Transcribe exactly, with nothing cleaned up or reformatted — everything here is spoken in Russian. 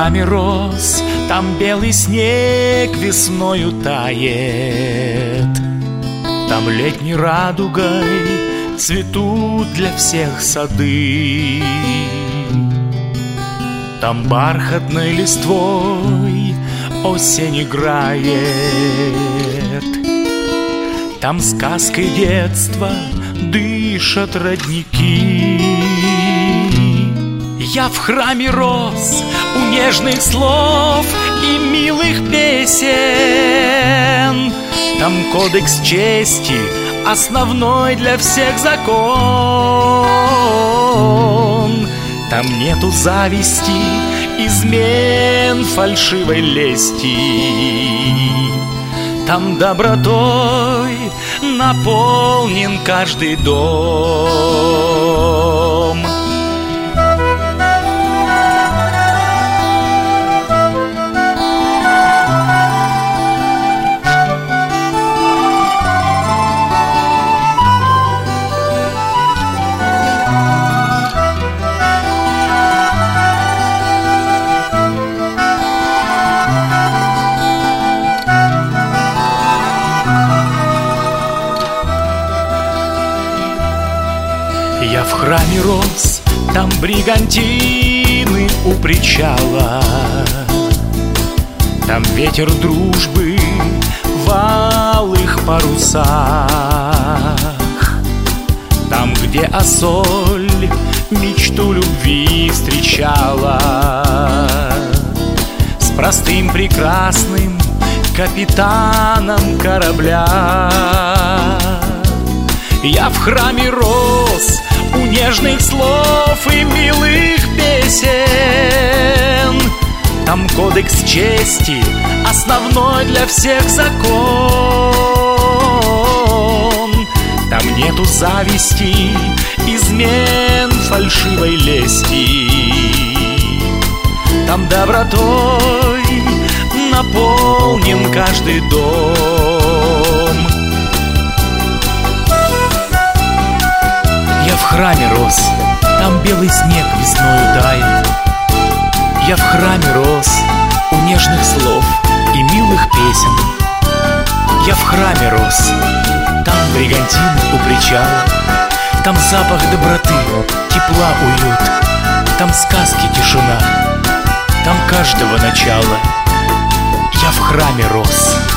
храме рос, там белый снег весною тает, там летней радугой цветут для всех сады, там бархатной листвой осень играет, там сказкой детства дышат родники. Я в храме рос у нежных слов и милых песен. Там кодекс чести, основной для всех закон. Там нету зависти, измен, фальшивой лести. Там добротой наполнен каждый дом. Я в храме рос, там бригантины у причала, там ветер дружбы в алых парусах, там, где Ассоль мечту любви встречала с простым прекрасным капитаном корабля. Я в храме рос у нежных слов и милых песен. Там кодекс чести, основной для всех закон. Там нету зависти, измен, фальшивой лести. Там добротой наполнен каждый дом. Я в храме рос, там белый снег весною тает. Я в храме рос у нежных слов и милых песен. Я в храме рос, там бригантин у причала, там запах доброты, тепла, уют, там сказки, тишина, там каждого начала. Я в храме рос.